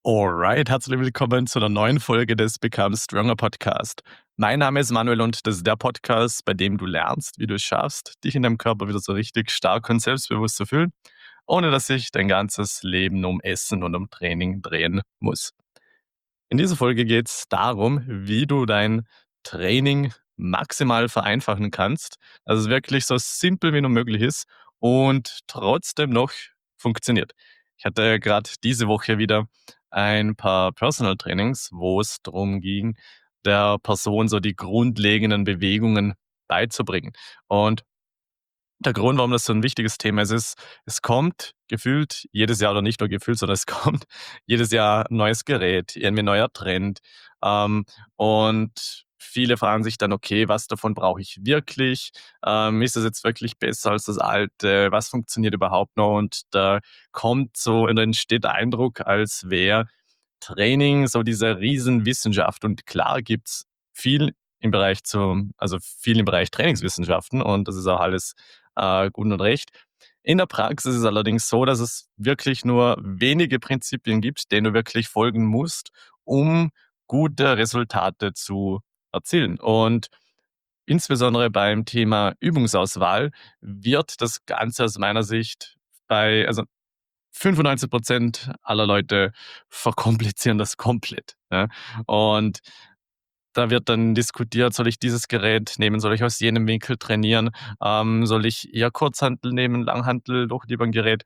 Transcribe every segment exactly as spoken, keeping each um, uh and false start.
Alright, herzlich willkommen zu einer neuen Folge des Become Stronger Podcast. Mein Name ist Manuel und das ist der Podcast, bei dem du lernst, wie du es schaffst, dich in deinem Körper wieder so richtig stark und selbstbewusst zu fühlen, ohne dass sich dein ganzes Leben um Essen und um Training drehen muss. In dieser Folge geht es darum, wie du dein Training maximal vereinfachen kannst, dass es wirklich so simpel wie nur möglich ist und trotzdem noch funktioniert. Ich hatte gerade diese Woche wieder ein paar Personal Trainings, wo es darum ging, der Person so die grundlegenden Bewegungen beizubringen. Und der Grund, warum das so ein wichtiges Thema ist, ist, es kommt gefühlt jedes Jahr oder nicht nur gefühlt, sondern es kommt jedes Jahr 'n neues Gerät, irgendwie 'n neuer Trend. Ähm, und viele fragen sich dann: „Okay, was davon brauche ich wirklich? Ähm, ist das jetzt wirklich besser als das Alte? Was funktioniert überhaupt noch?“ Und da kommt so oder entsteht der Eindruck, als wäre Training so diese Riesenwissenschaft. Und klar gibt's viel im Bereich zum also viel im Bereich Trainingswissenschaften und das ist auch alles äh, gut und recht. In der Praxis ist es allerdings so, dass es wirklich nur wenige Prinzipien gibt, denen du wirklich folgen musst, um gute Resultate zu erzielen. Und insbesondere beim Thema Übungsauswahl wird das Ganze aus meiner Sicht bei, also fünfundneunzig Prozent aller Leute verkomplizieren das komplett. Ja? Und da wird dann diskutiert, soll ich dieses Gerät nehmen, soll ich aus jenem Winkel trainieren, ähm, soll ich eher Kurzhantel nehmen, Langhantel, doch lieber ein Gerät.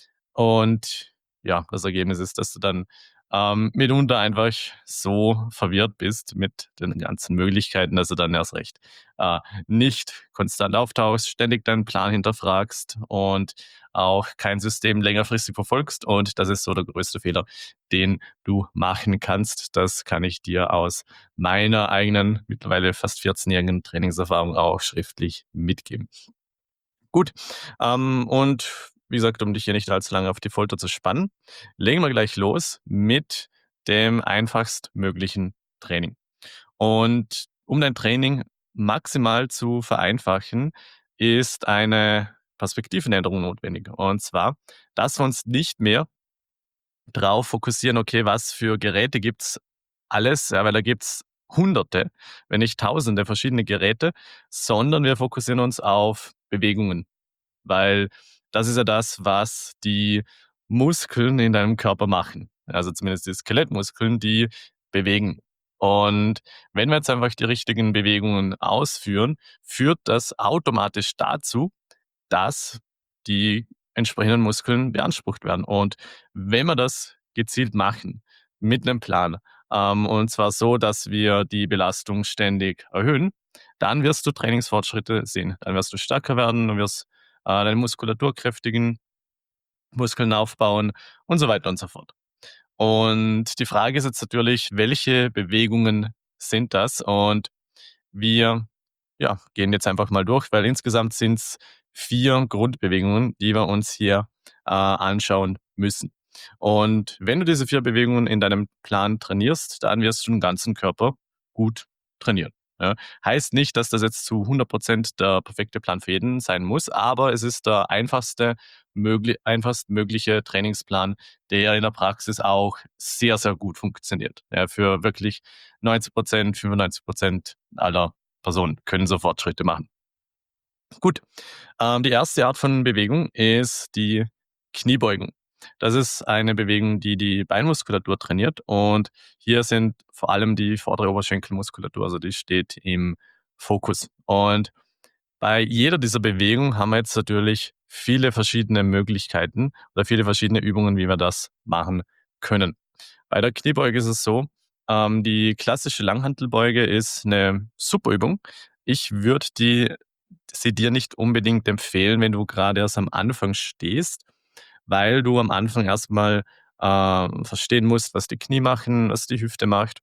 Und ja, das Ergebnis ist, dass du dann ähm, mitunter einfach so verwirrt bist mit den ganzen Möglichkeiten, dass du dann erst recht äh, nicht konstant auftauchst, ständig deinen Plan hinterfragst und auch kein System längerfristig verfolgst. Und das ist so der größte Fehler, den du machen kannst. Das kann ich dir aus meiner eigenen, mittlerweile fast vierzehnjährigen Trainingserfahrung auch schriftlich mitgeben. Gut, ähm, und wie gesagt, um dich hier nicht allzu lange auf die Folter zu spannen, legen wir gleich los mit dem einfachstmöglichen Training. Und um dein Training maximal zu vereinfachen, ist eine Perspektivenänderung notwendig. Und zwar, dass wir uns nicht mehr drauf fokussieren, okay, was für Geräte gibt's alles, ja, weil da gibt's Hunderte, wenn nicht Tausende verschiedene Geräte, sondern wir fokussieren uns auf Bewegungen, weil das ist ja das, was die Muskeln in deinem Körper machen. Also zumindest die Skelettmuskeln, die bewegen. Und wenn wir jetzt einfach die richtigen Bewegungen ausführen, führt das automatisch dazu, dass die entsprechenden Muskeln beansprucht werden. Und wenn wir das gezielt machen, mit einem Plan, ähm, und zwar so, dass wir die Belastung ständig erhöhen, dann wirst du Trainingsfortschritte sehen. Dann wirst du stärker werden, du wirst äh, deine Muskulatur kräftigen, Muskeln aufbauen und so weiter und so fort. Und die Frage ist jetzt natürlich, welche Bewegungen sind das? Und wir, ja, gehen jetzt einfach mal durch, weil insgesamt sind es vier Grundbewegungen, die wir uns hier äh, anschauen müssen. Und wenn du diese vier Bewegungen in deinem Plan trainierst, dann wirst du den ganzen Körper gut trainieren. Ja. Heißt nicht, dass das jetzt zu hundert Prozent der perfekte Plan für jeden sein muss, aber es ist der einfachste, möglich, einfachst mögliche Trainingsplan, der in der Praxis auch sehr, sehr gut funktioniert. Ja, für wirklich neunzig Prozent, fünfundneunzig Prozent aller Personen können so Fortschritte machen. Gut, ähm, die erste Art von Bewegung ist die Kniebeugung. Das ist eine Bewegung, die die Beinmuskulatur trainiert und hier sind vor allem die vordere Oberschenkelmuskulatur, also die steht im Fokus. Und bei jeder dieser Bewegungen haben wir jetzt natürlich viele verschiedene Möglichkeiten oder viele verschiedene Übungen, wie wir das machen können. Bei der Kniebeuge ist es so, ähm, die klassische Langhantelbeuge ist eine super Übung. Ich würde die sie dir nicht unbedingt empfehlen, wenn du gerade erst am Anfang stehst, weil du am Anfang erstmal äh, verstehen musst, was die Knie machen, was die Hüfte macht.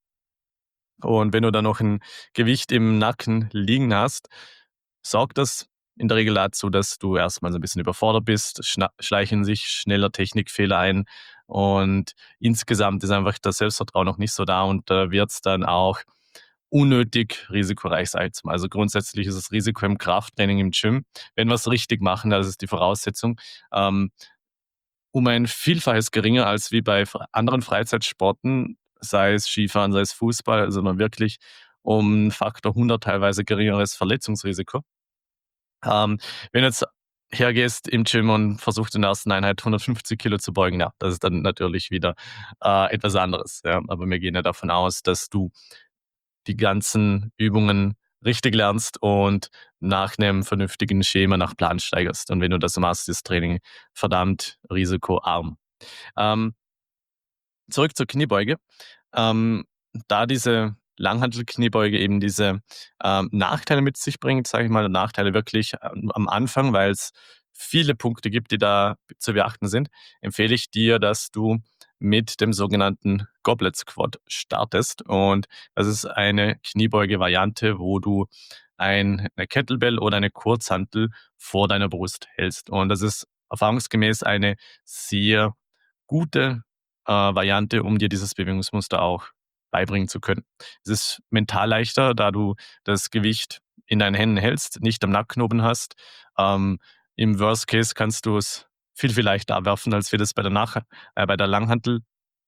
Und wenn du dann noch ein Gewicht im Nacken liegen hast, sorgt das in der Regel dazu, dass du erstmal so ein bisschen überfordert bist, schna schleichen sich schneller Technikfehler ein und insgesamt ist einfach das Selbstvertrauen noch nicht so da und da wird's dann auch unnötig risikoreich, sage ich jetzt mal. Also, grundsätzlich ist das Risiko im Krafttraining im Gym, wenn wir's richtig machen, das ist die Voraussetzung, ähm, um ein Vielfaches geringer als wie bei fr anderen Freizeitsporten, sei es Skifahren, sei es Fußball, sondern wirklich um Faktor hundert teilweise geringeres Verletzungsrisiko. Ähm, wenn du jetzt hergehst im Gym und versuchst in der ersten Einheit hundertfünfzig Kilo zu beugen, ja, das ist dann natürlich wieder, äh, etwas anderes, ja. Aber wir gehen ja davon aus, dass du die ganzen Übungen richtig lernst und nach 'nem vernünftigen Schema nach Plan steigerst. Und wenn du das machst, ist Training verdammt risikoarm. Ähm, zurück zur Kniebeuge. Ähm, da diese Langhantelkniebeuge eben diese, ähm, Nachteile mit sich bringt, sage ich mal, Nachteile wirklich am am Anfang, weil's viele Punkte gibt, die da zu beachten sind, empfehle ich dir, dass du mit dem sogenannten Goblet Squat startest. Und das ist eine Kniebeuge-Variante, wo du ein 'ne Kettlebell oder eine Kurzhantel vor deiner Brust hältst. Und das ist erfahrungsgemäß eine sehr gute, äh, Variante, um dir dieses Bewegungsmuster auch beibringen zu können. Es ist mental leichter, da du das Gewicht in deinen Händen hältst, nicht am Nacken oben hast. Ähm, im Worst Case kannst du's viel, viel leichter abwerfen, als wie das bei der nach äh, bei der Langhantel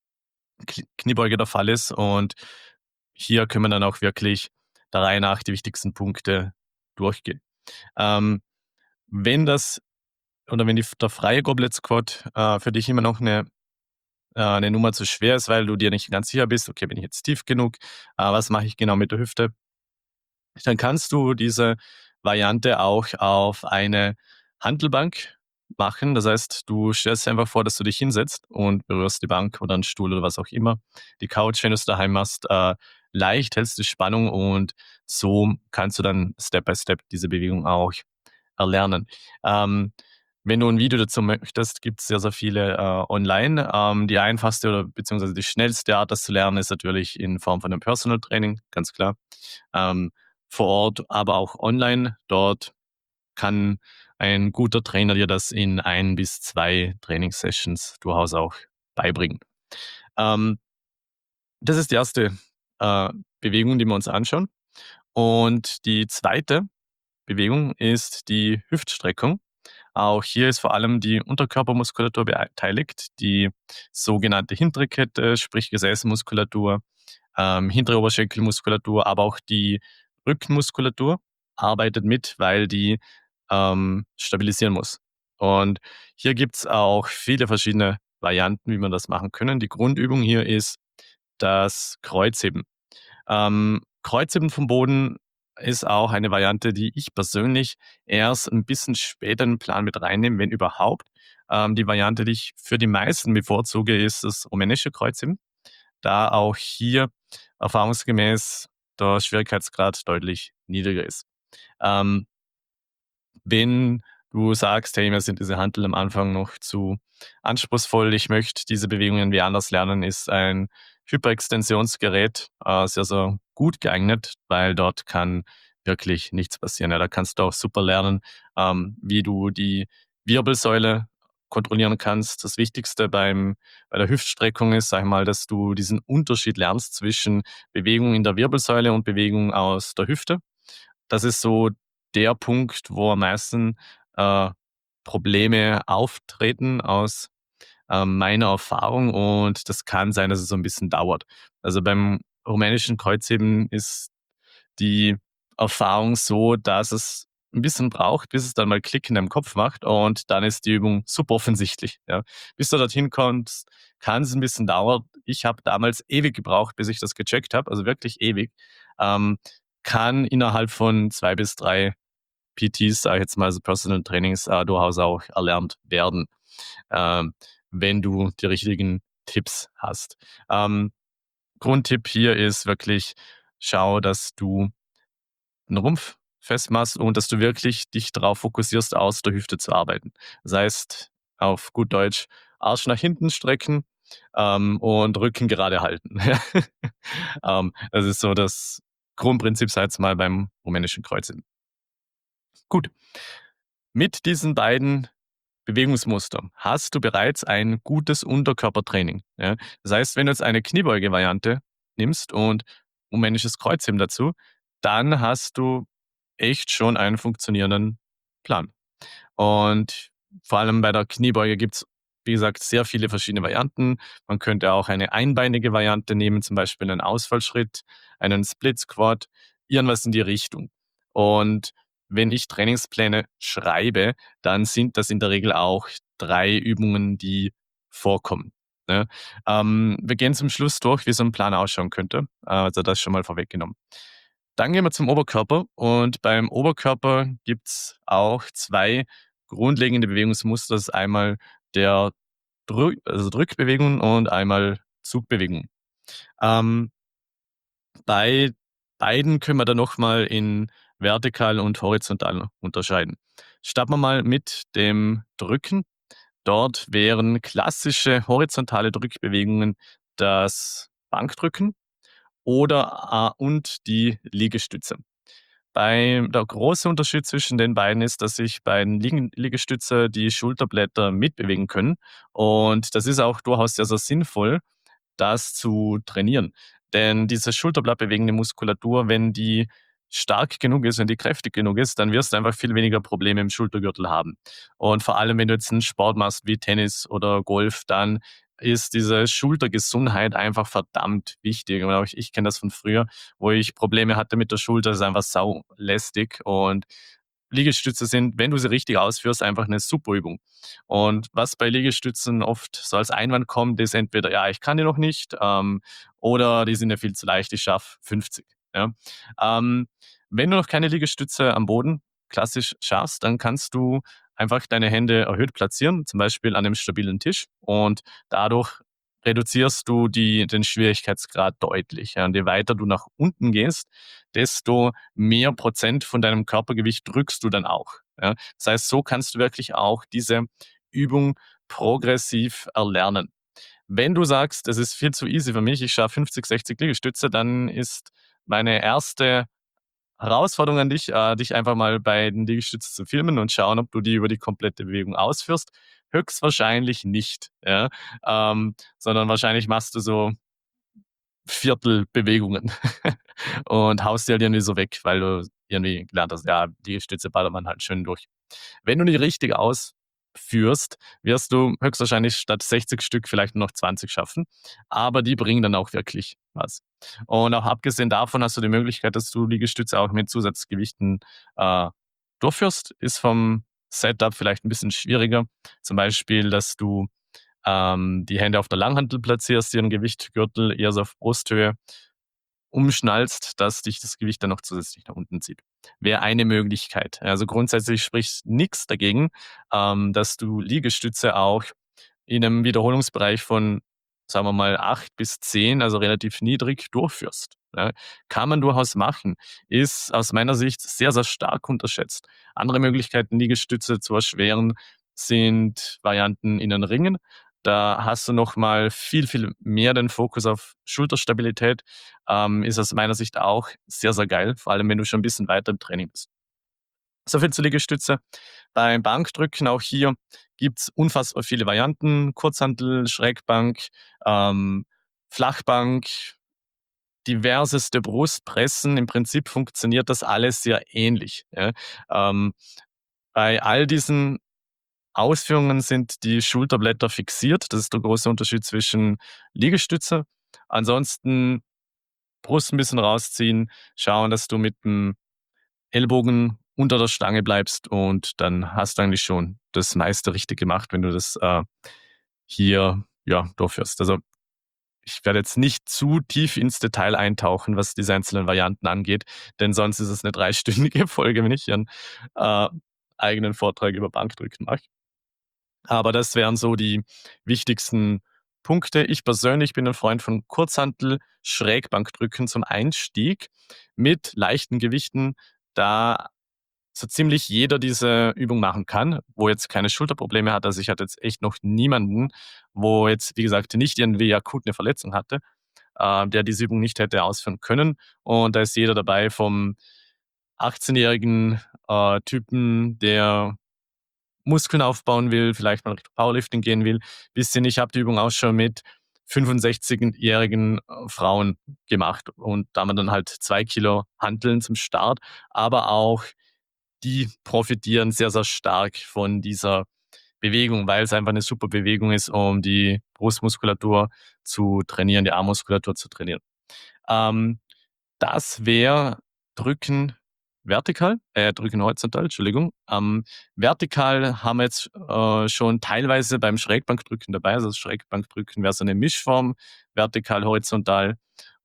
K Kniebeuge der Fall ist. Und hier können wir dann auch wirklich der Reihe nach die wichtigsten Punkte durchgehen. Ähm, wenn das oder wenn die der freie Goblet Squat, äh, für dich immer noch 'ne äh, 'ne Nummer zu schwer ist, weil du dir nicht ganz sicher bist: „Okay, bin ich jetzt tief genug? Äh, was mache ich genau mit der Hüfte?“ Dann kannst du diese Variante auch auf eine Hantelbank machen. Das heißt, du stellst dir einfach vor, dass du dich hinsetzt und berührst die Bank oder 'n Stuhl oder was auch immer, die Couch, wenn du's daheim machst, äh, leicht, hältst die Spannung und so kannst du dann Step by Step diese Bewegung auch erlernen. Ähm, wenn du 'n Video dazu möchtest, gibt's sehr, sehr viele, äh, online. Ähm, die einfachste oder beziehungsweise die schnellste Art, das zu lernen, ist natürlich in Form von 'nem Personal Training, ganz klar. Ähm, vor Ort, aber auch online. Dort kann ein guter Trainer dir das in ein bis zwei Trainingssessions durchaus auch beibringen. Ähm das ist die erste, äh, Bewegung, die wir uns anschauen. Und die zweite Bewegung ist die Hüftstreckung. Auch hier ist vor allem die Unterkörpermuskulatur beteiligt, die sogenannte hintere Kette, sprich Gesäßmuskulatur, ähm, hintere Oberschenkelmuskulatur, aber auch die Rückenmuskulatur arbeitet mit, weil die, ähm, stabilisieren muss. Und hier gibt's auch viele verschiedene Varianten, wie man das machen können. Die Grundübung hier ist das Kreuzheben. Ähm, Kreuzheben vom Boden ist auch eine Variante, die ich persönlich erst 'n bisschen später in den Plan mit reinnehme, wenn überhaupt. Ähm, die Variante, die ich für die meisten bevorzuge, ist das rumänische Kreuzheben, da auch hier erfahrungsgemäß der Schwierigkeitsgrad deutlich niedriger ist. Ähm wenn du sagst: „Hey, mir sind diese Hanteln am Anfang noch zu anspruchsvoll, ich möchte diese Bewegungen irgendwie anders lernen“, ist ein Hyperextensionsgerät, äh, sehr, sehr gut geeignet, weil dort kann wirklich nichts passieren. Ja, da kannst du auch super lernen, ähm, wie du die Wirbelsäule kontrollieren kannst. Das Wichtigste beim bei der Hüftstreckung ist, sage ich mal, dass du diesen Unterschied lernst zwischen Bewegung in der Wirbelsäule und Bewegung aus der Hüfte. Das ist so der Punkt, wo am meisten, äh, Probleme auftreten aus, ähm, meiner Erfahrung und das kann sein, dass es so 'n bisschen dauert. Also, beim rumänischen Kreuzheben ist die Erfahrung so, dass es 'n bisschen braucht, bis es dann mal Klick in deinem Kopf macht und dann ist die Übung super offensichtlich, ja. Bis du dorthin kommst, kann's 'n bisschen dauern. Ich habe damals ewig gebraucht, bis ich das gecheckt habe, also wirklich ewig. Ähm, kann innerhalb von zwei bis drei PTs, sage ich jetzt mal, also Personal Trainings, äh, durchaus auch erlernt werden, ähm, wenn du die richtigen Tipps hast. Ähm, Grundtipp hier ist wirklich: Schau, dass du 'n Rumpf fest machst und dass du wirklich dich drauf fokussierst, aus der Hüfte zu arbeiten. Das heißt, auf gut Deutsch Arsch nach hinten strecken, ähm, und Rücken gerade halten. Ähm, das ist so das Grundprinzip, sage ich jetzt mal, beim rumänischen Kreuzheben. Gut. Mit diesen beiden Bewegungsmustern hast du bereits ein gutes Unterkörpertraining, ja? Das heißt, wenn du jetzt eine Kniebeuge-Variante nimmst und rumänisches Kreuzheben dazu, dann hast du echt schon einen funktionierenden Plan. Und vor allem bei der Kniebeuge gibt's wie gesagt, sehr viele verschiedene Varianten. Man könnte auch eine einbeinige Variante nehmen, zum Beispiel einen Ausfallschritt, einen Split Squat, irgendwas in die Richtung. Und wenn ich Trainingspläne schreibe, dann sind das in der Regel auch drei Übungen, die vorkommen, ne? Ähm, wir gehen zum Schluss durch, wie so ein Plan ausschauen könnte. Also, das schon mal vorweggenommen. Dann gehen wir zum Oberkörper und beim Oberkörper gibt's auch zwei grundlegende Bewegungsmuster. Das ist einmal der Drück also Drückbewegung und einmal Zugbewegung. Ähm, bei beiden können wir dann noch mal in vertikal und horizontal unterscheiden. Starten wir mal mit dem Drücken. Dort wären klassische horizontale Drückbewegungen das Bankdrücken oder äh, und die Liegestütze. Bei der große Unterschied zwischen den beiden ist, dass sich bei den Liegen Liegestütze die Schulterblätter mitbewegen können und das ist auch durchaus sehr, sehr sinnvoll, das zu trainieren. Denn diese schulterblattbewegende Muskulatur, wenn die stark genug ist, wenn die kräftig genug ist, dann wirst du einfach viel weniger Probleme im Schultergürtel haben. Und vor allem, wenn du jetzt einen Sport machst wie Tennis oder Golf, dann ist diese Schultergesundheit einfach verdammt wichtig. Und auch ich ich kenne das von früher, wo ich Probleme hatte mit der Schulter, das ist einfach saulästig. Und Liegestütze sind, wenn du sie richtig ausführst, einfach eine super Übung. Und was bei Liegestützen oft so als Einwand kommt, ist entweder: „Ja, ich kann die noch nicht“, ähm, oder „Die sind ja viel zu leicht, ich schaffe fünfzig“, ja? Ähm, Wenn du noch keine Liegestütze am Boden klassisch schaffst, dann kannst du einfach deine Hände erhöht platzieren, zum Beispiel an einem stabilen Tisch und dadurch reduzierst du die den Schwierigkeitsgrad deutlich, ja. Und je weiter du nach unten gehst, desto mehr Prozent von deinem Körpergewicht drückst du dann auch, ja. Das heißt, so kannst du wirklich auch diese Übung progressiv erlernen. Wenn du sagst: „Das ist viel zu easy für mich, ich schaffe fünfzig, sechzig Liegestütze“, dann ist meine erste Herausforderung an dich, äh, dich einfach mal bei den Liegestützen zu filmen und schauen, ob du die über die komplette Bewegung ausführst. Höchstwahrscheinlich nicht, ja, ähm, sondern wahrscheinlich machst du so Viertelbewegungen und haust die halt irgendwie so weg, weil du irgendwie gelernt hast, ja, Liegestütze ballert man halt schön durch. Wenn du die richtig ausführst, wirst du höchstwahrscheinlich statt sechzig Stück vielleicht nur noch zwanzig schaffen, aber die bringen dann auch wirklich was. Und auch abgesehen davon hast du die Möglichkeit, dass du Liegestütze auch mit Zusatzgewichten, äh, durchführst. Ist vom Setup vielleicht ein bisschen schwieriger. Zum Beispiel, dass du, ähm, die Hände auf der Langhantel platzierst, ihren Gewichtgürtel eher so auf Brusthöhe umschnallst, dass dich das Gewicht dann noch zusätzlich nach unten zieht. Wäre eine Möglichkeit. Also grundsätzlich spricht nichts dagegen, ähm, dass du Liegestütze auch in einem Wiederholungsbereich von, sagen wir mal, acht bis zehn, also relativ niedrig, durchführst. Ja, kann man durchaus machen, ist aus meiner Sicht sehr, sehr stark unterschätzt. Andere Möglichkeiten, Liegestütze zu erschweren, sind Varianten in den Ringen. Da hast du noch mal viel, viel mehr den Fokus auf Schulterstabilität. Ähm, ist aus meiner Sicht auch sehr, sehr geil, vor allem wenn du schon ein bisschen weiter im Training bist. So viel zur Liegestütze. Beim Bankdrücken auch hier gibt's unfassbar viele Varianten. Kurzhantel, Schrägbank, ähm, Flachbank, diverseste Brustpressen. Im Prinzip funktioniert das alles sehr ähnlich, ja. Ähm, bei all diesen Ausführungen sind die Schulterblätter fixiert. Das ist der große Unterschied zwischen Liegestütze. Ansonsten Brust ein bisschen rausziehen, schauen, dass du mit dem Ellbogen unter der Stange bleibst und dann hast du eigentlich schon das meiste richtig gemacht, wenn du das, äh, hier, ja, durchführst. Also, ich werde jetzt nicht zu tief ins Detail eintauchen, was diese einzelnen Varianten angeht, denn sonst ist es eine dreistündige Folge, wenn ich hier 'n, äh, eigenen Vortrag über Bankdrücken mache. Aber das wären so die wichtigsten Punkte. Ich persönlich bin ein Freund von Kurzhantel, Schrägbankdrücken zum Einstieg mit leichten Gewichten, da so ziemlich jeder diese Übung machen kann, wo jetzt keine Schulterprobleme hat. Also, ich hatte jetzt echt noch niemanden, wo jetzt, wie gesagt, nicht irgendwie akut 'ne Verletzung hatte, äh, der diese Übung nicht hätte ausführen können. Und da ist jeder dabei vom achtzehnjährigen, äh, Typen, der Muskeln aufbauen will, vielleicht mal Richtung Powerlifting gehen will, bis hin, ich habe die Übung auch schon mit fünfundsechzigjährigen äh, Frauen gemacht und da haben wir dann halt zwei Kilo Hanteln zum Start, aber auch die profitieren sehr, sehr stark von dieser Bewegung, weil es einfach eine super Bewegung ist, um die Brustmuskulatur zu trainieren, die Armmuskulatur zu trainieren. Ähm, das wäre Drücken vertikal, äh, Drücken horizontal, Entschuldigung. Ähm, vertikal haben wir jetzt äh, schon teilweise beim Schrägbankdrücken dabei. Also das Schrägbankdrücken wäre so eine Mischform, vertikal, horizontal.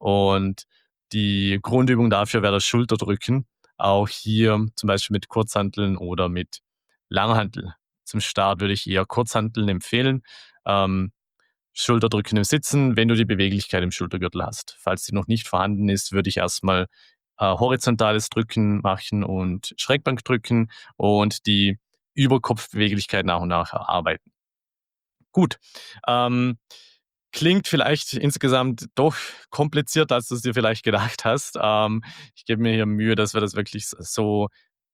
Und die Grundübung dafür wäre das Schulterdrücken. Auch hier zum Beispiel mit Kurzhanteln oder mit Langhantel. Zum Start würde ich eher Kurzhanteln empfehlen. Ähm, Schulterdrücken im Sitzen, wenn du die Beweglichkeit im Schultergürtel hast. Falls die noch nicht vorhanden ist, würde ich erstmal äh, horizontales Drücken machen und Schrägbankdrücken und die Überkopfbeweglichkeit nach und nach erarbeiten. Gut. Ähm, klingt vielleicht insgesamt doch komplizierter, als du es dir vielleicht gedacht hast. Ähm, ich gebe mir hier Mühe, dass wir das wirklich so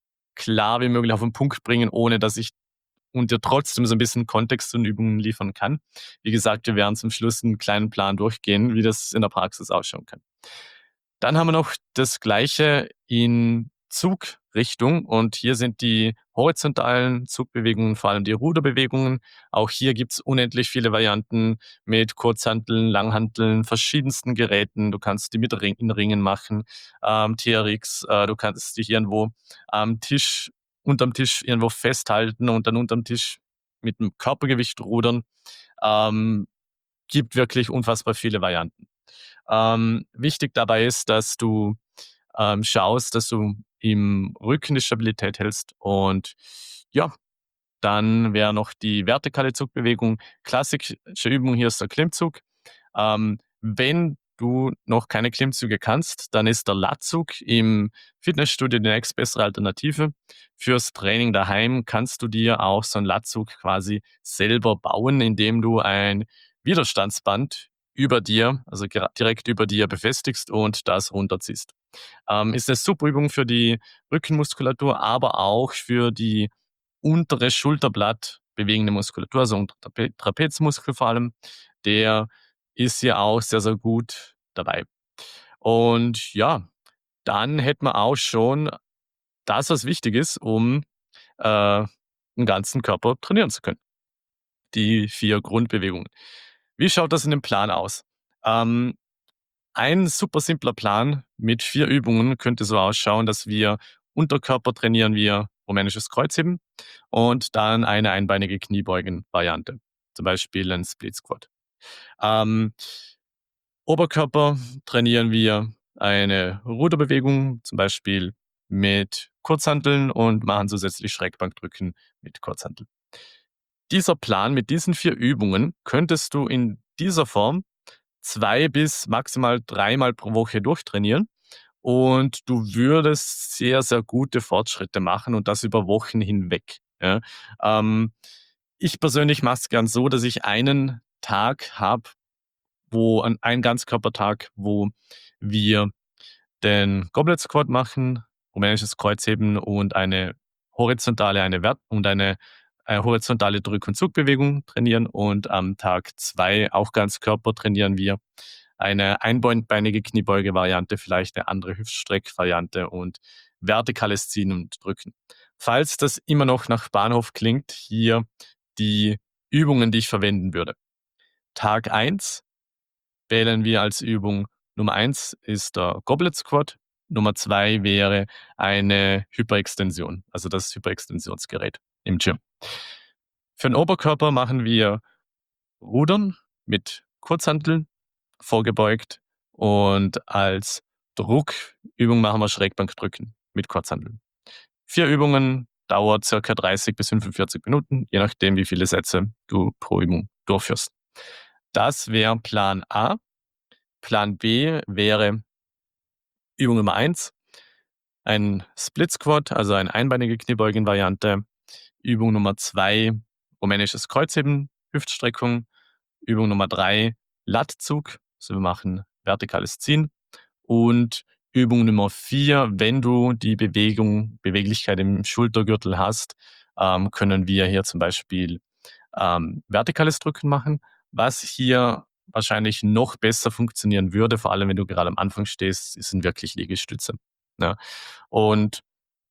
klar wie möglich auf den Punkt bringen, ohne dass ich und dir trotzdem so ein bisschen Kontext und Übungen liefern kann. Wie gesagt, wir werden zum Schluss einen kleinen Plan durchgehen, wie das in der Praxis ausschauen kann. Dann haben wir noch das Gleiche in Zugrichtung und hier sind die horizontalen Zugbewegungen, vor allem die Ruderbewegungen. Auch hier gibt's unendlich viele Varianten mit Kurzhanteln, Langhanteln, verschiedensten Geräten. Du kannst die mit Ring in Ringen machen, ähm, T R X, äh, du kannst dich irgendwo am Tisch unterm Tisch irgendwo festhalten und dann unterm Tisch mit dem Körpergewicht rudern. Ähm, gibt wirklich unfassbar viele Varianten. Ähm, wichtig dabei ist, dass du ähm, schaust, dass du im Rücken die Stabilität hältst und ja, dann wäre noch die vertikale Zugbewegung. Klassische Übung hier ist der Klimmzug. Ähm, wenn du noch keine Klimmzüge kannst, dann ist der Latzug im Fitnessstudio die nächstbessere Alternative. Fürs Training daheim kannst du dir auch so einen Latzug quasi selber bauen, indem du ein Widerstandsband über dir, also direkt über dir befestigst und das runterziehst. Ähm, ist eine super Übung für die Rückenmuskulatur, aber auch für die untere Schulterblatt bewegende Muskulatur, also unter Trape Trapezmuskel vor allem. Der ist hier auch sehr, sehr gut dabei. Und ja, dann hätten wir auch schon das, was wichtig ist, um äh, den ganzen Körper trainieren zu können. Die vier Grundbewegungen. Wie schaut das in dem Plan aus? Ähm, ein super simpler Plan mit vier Übungen könnte so ausschauen, dass wir Unterkörper trainieren, wir rumänisches Kreuzheben und dann eine einbeinige Kniebeugen-Variante, zum Beispiel ein Split Squat. Ähm, Oberkörper trainieren wir eine Ruderbewegung, zum Beispiel mit Kurzhanteln und machen zusätzlich Schrägbankdrücken mit Kurzhanteln. Dieser Plan mit diesen vier Übungen könntest du in dieser Form zwei bis maximal dreimal pro Woche durchtrainieren und du würdest sehr, sehr gute Fortschritte machen und das über Wochen hinweg, ja. Ähm, ich persönlich mache es gern so, dass ich einen Tag habe, wo ein ein Ganzkörpertag, wo wir den Goblet Squat machen, rumänisches Kreuzheben und eine horizontale eine Wert und eine, äh, horizontale Drück und Zugbewegung trainieren und am Tag zwei auch Ganzkörper trainieren wir eine einbeinige Kniebeuge-Variante, vielleicht eine andere Hüftstreck-Variante und vertikales Ziehen und Drücken. Falls das immer noch nach Bahnhof klingt, hier die Übungen, die ich verwenden würde. Tag eins wählen wir als Übung Nummer eins ist der Goblet Squat. Nummer zwei wäre eine Hyperextension, also das Hyperextensionsgerät im Gym. Für den Oberkörper machen wir Rudern mit Kurzhanteln, vorgebeugt und als Druckübung machen wir Schrägbankdrücken mit Kurzhanteln. Vier Übungen, dauert circa dreißig bis fünfundvierzig Minuten, je nachdem, wie viele Sätze du pro Übung durchführst. Das wäre Plan A. Plan B wäre Übung Nummer eins, ein Split Squat, also eine einbeinige Kniebeugen-Variante. Übung Nummer zwei, rumänisches Kreuzheben, Hüftstreckung. Übung Nummer drei, Lattzug, also wir machen vertikales Ziehen. Und Übung Nummer vier, wenn du die Bewegung, Beweglichkeit im Schultergürtel hast, ähm, können wir hier zum Beispiel ähm, vertikales Drücken machen, was hier wahrscheinlich noch besser funktionieren würde, vor allem wenn du gerade am Anfang stehst, sind wirklich Liegestütze. Ja. Und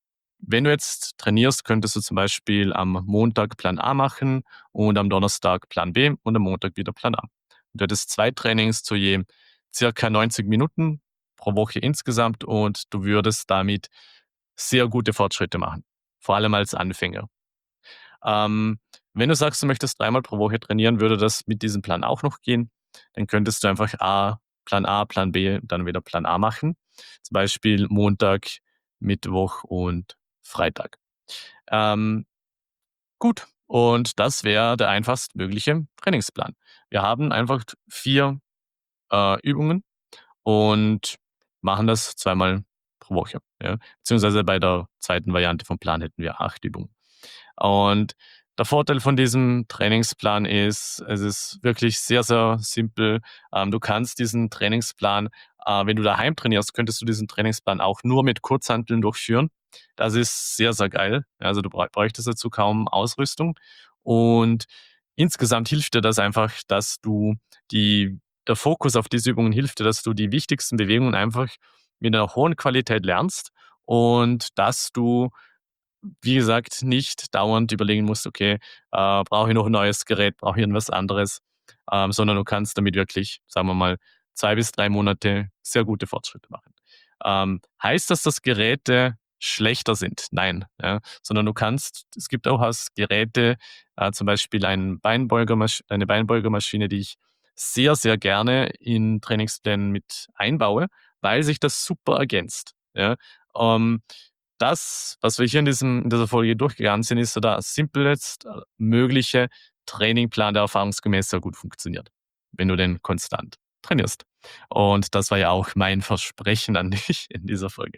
Wenn du jetzt trainierst, könntest du zum Beispiel am Montag Plan A machen und am Donnerstag Plan B und am Montag wieder Plan A. Du hättest zwei Trainings zu je circa neunzig Minuten pro Woche insgesamt und du würdest damit sehr gute Fortschritte machen, vor allem als Anfänger. Ähm, wenn du sagst, du möchtest dreimal pro Woche trainieren, würde das mit diesem Plan auch noch gehen. Dann könntest du einfach A Plan A, Plan B, dann wieder Plan A machen. Zum Beispiel Montag, Mittwoch und Freitag. Ähm, gut, und das wäre der einfachstmögliche Trainingsplan. Wir haben einfach vier äh, Übungen und machen das zweimal pro Woche. Ja. Beziehungsweise bei der zweiten Variante vom Plan hätten wir acht Übungen. Und der Vorteil von diesem Trainingsplan ist, es ist wirklich sehr, sehr simpel. Ähm, du kannst diesen Trainingsplan, äh, wenn du daheim trainierst, könntest du diesen Trainingsplan auch nur mit Kurzhanteln durchführen. Das ist sehr, sehr geil. Also du brauch- bräuchtest dazu kaum Ausrüstung. Und insgesamt hilft dir das einfach, dass du die, der Fokus auf diese Übungen hilft dir, dass du die wichtigsten Bewegungen einfach mit einer hohen Qualität lernst und dass du, wie gesagt, nicht dauernd überlegen musst, okay, äh, brauche ich noch ein neues Gerät, brauche ich irgendwas anderes, ähm, sondern du kannst damit wirklich, sagen wir mal, zwei bis drei Monate sehr gute Fortschritte machen. Ähm, heißt das, dass Geräte schlechter sind? Nein, ja, sondern du kannst, es gibt auch als Geräte, äh, zum Beispiel ein Beinbeugermasch eine Beinbeugermaschine, die ich sehr, sehr gerne in Trainingsplänen mit einbaue, weil sich das super ergänzt, ja. Ähm, Das, was wir hier in diesem in dieser Folge durchgegangen sind, ist so der simpelst äh, mögliche Trainingplan, der erfahrungsgemäß sehr gut funktioniert, wenn du den konstant trainierst. Und das war ja auch mein Versprechen an dich in dieser Folge.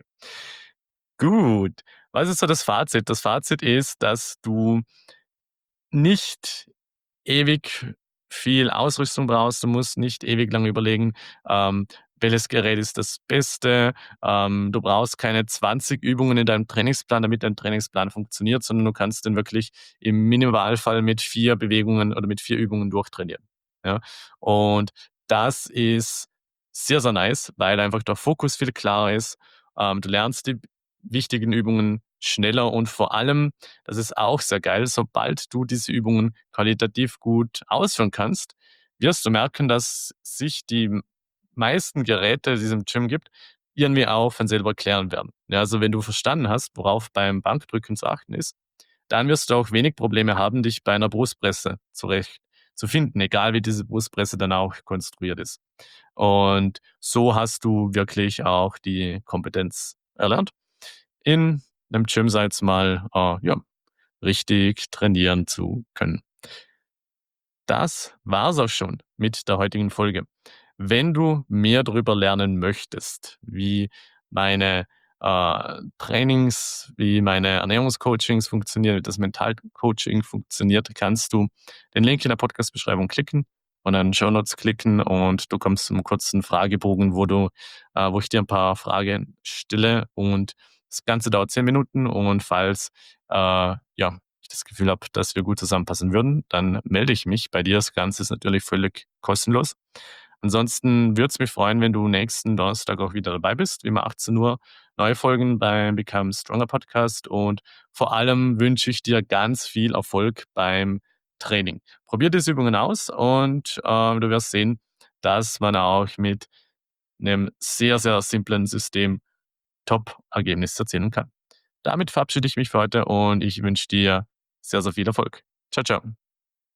Gut, was ist so das Fazit? Das Fazit ist, dass du nicht ewig viel Ausrüstung brauchst. Du musst nicht ewig lang überlegen, ähm, welches Gerät ist das Beste. Ähm, du brauchst keine zwanzig Übungen in deinem Trainingsplan, damit dein Trainingsplan funktioniert, sondern du kannst den wirklich im Minimalfall mit vier Bewegungen oder mit vier Übungen durchtrainieren. Ja? Und das ist sehr, sehr nice, weil einfach der Fokus viel klarer ist. Ähm, du lernst die wichtigen Übungen schneller und vor allem, das ist auch sehr geil, sobald du diese Übungen qualitativ gut ausführen kannst, wirst du merken, dass sich die m meisten Geräte, die es im Gym gibt, irgendwie auch von selber erklären werden. Ja, also wenn du verstanden hast, worauf beim Bankdrücken zu achten ist, dann wirst du auch wenig Probleme haben, dich bei einer Brustpresse zurecht zu finden, egal wie diese Brustpresse dann auch konstruiert ist. Und so hast du wirklich auch die Kompetenz erlernt, in 'nem Gym, sage ich jetzt mal, äh, ja, richtig trainieren zu können. Das war's auch schon mit der heutigen Folge. Wenn du mehr darüber lernen möchtest, wie meine äh, Trainings, wie meine Ernährungscoachings funktionieren, wie das Mentalcoaching funktioniert, kannst du den Link in der Podcast-Beschreibung klicken und dann Show Notes klicken und du kommst zum kurzen Fragebogen, wo du, äh, wo ich dir ein paar Fragen stelle und das Ganze dauert zehn Minuten und falls äh, ja, ich das Gefühl habe, dass wir gut zusammenpassen würden, dann melde ich mich bei dir. Das Ganze ist natürlich völlig kostenlos. Ansonsten würde es mich freuen, wenn du nächsten Donnerstag auch wieder dabei bist, wie immer achtzehn Uhr, neue Folgen beim Become Stronger Podcast und vor allem wünsche ich dir ganz viel Erfolg beim Training. Probier diese Übungen aus und äh, du wirst sehen, dass man auch mit einem sehr, sehr simplen System Top-Ergebnisse erzielen kann. Damit verabschiede ich mich für heute und ich wünsche dir sehr, sehr viel Erfolg. Ciao, ciao.